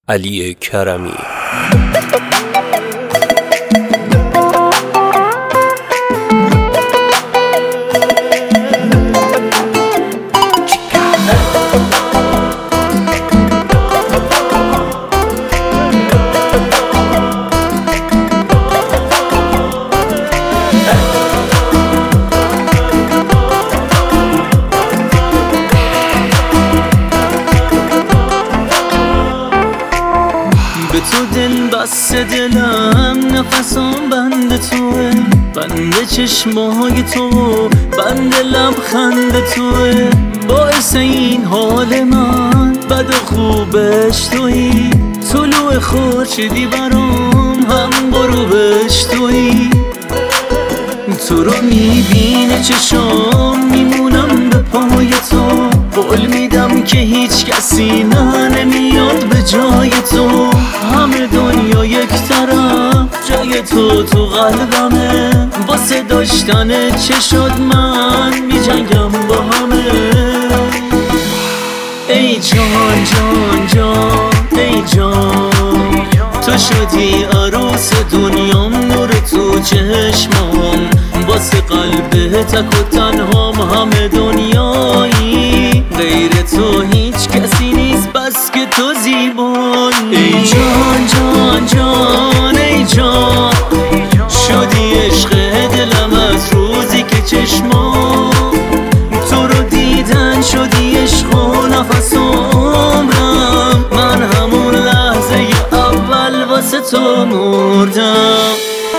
علی کرمی. به تو دل بسته دلم، نفسام بند توه، بند چشمای تو، بند لبخند توه. باعث این حال من بد و خوبش تویی، طلوع خورشیدی برام هم غروبش تویی. تو رو میبینه چشام، میمونم به پای تو، قول میدم که هیچ کسی نمیاد به جای تو. همه دنیا یک طرف، جای تو قلبمه، واسه داشتن چشات من میجنگم با همه. ای جان جان جان ای جان، تو شدی عروس دنیام، نور تو چشمام، واسه قلب تک و تنهام همه دنیایی. غیر تو هیچ کسی نیست، بس که تو زیبایی. ای جان جان جان ای جان، شدی عشق دلم از روزی که چشمام تو رو دیدن، شدی عشق و نفس عمرم. من همون لحظه اول واسه تو مردم.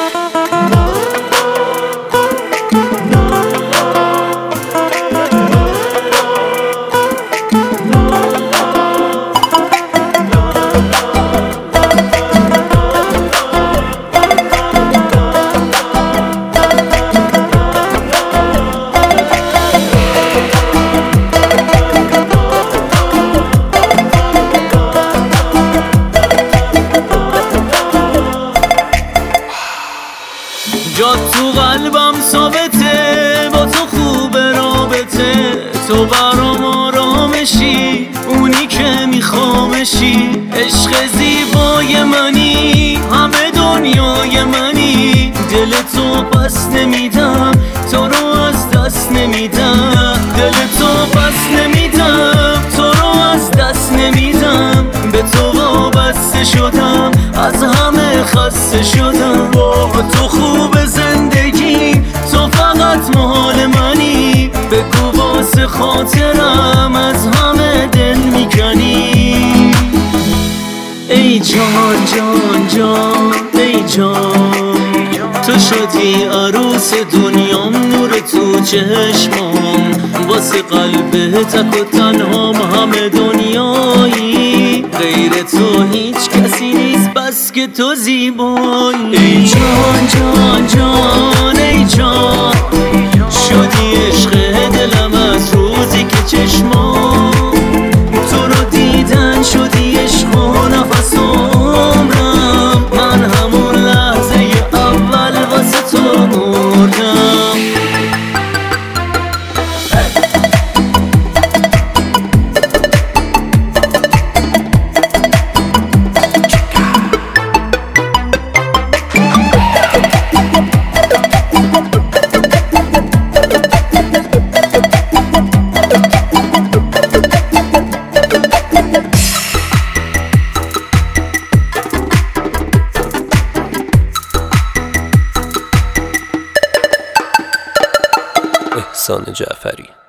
جا تو قلبم ثابته، با تو خوب رابطه، تو برام آرامشی، اونی که میخوامشی. عشق زیبای منی، همه دنیای منی، دل تو پس نمیدم، تو رو از دست نمیدم. دل تو پس نمیدم، تو رو از دست نمیدم. به تو وابسته شدم، از همه خسته شدم. با تو خوب زندگی، تو فقط مال منی، بگو واسه خاطرم از همه دل میکنی. ای جان جان جان ای جان، تو شدی عروس دنیام، نور تو چشمام، واسه قلب تک و تنهام همه دنیایی. غیر تو هیچ کسی نیست، بس که تو زیبایی. ای جان جان جان ای جان، شدی عشق دلم از روزی که چشمام تو رو دیدن، شدی عشق و نفس عمرم. من همون لحظه اول واسه تو مردم. احسان جعفری.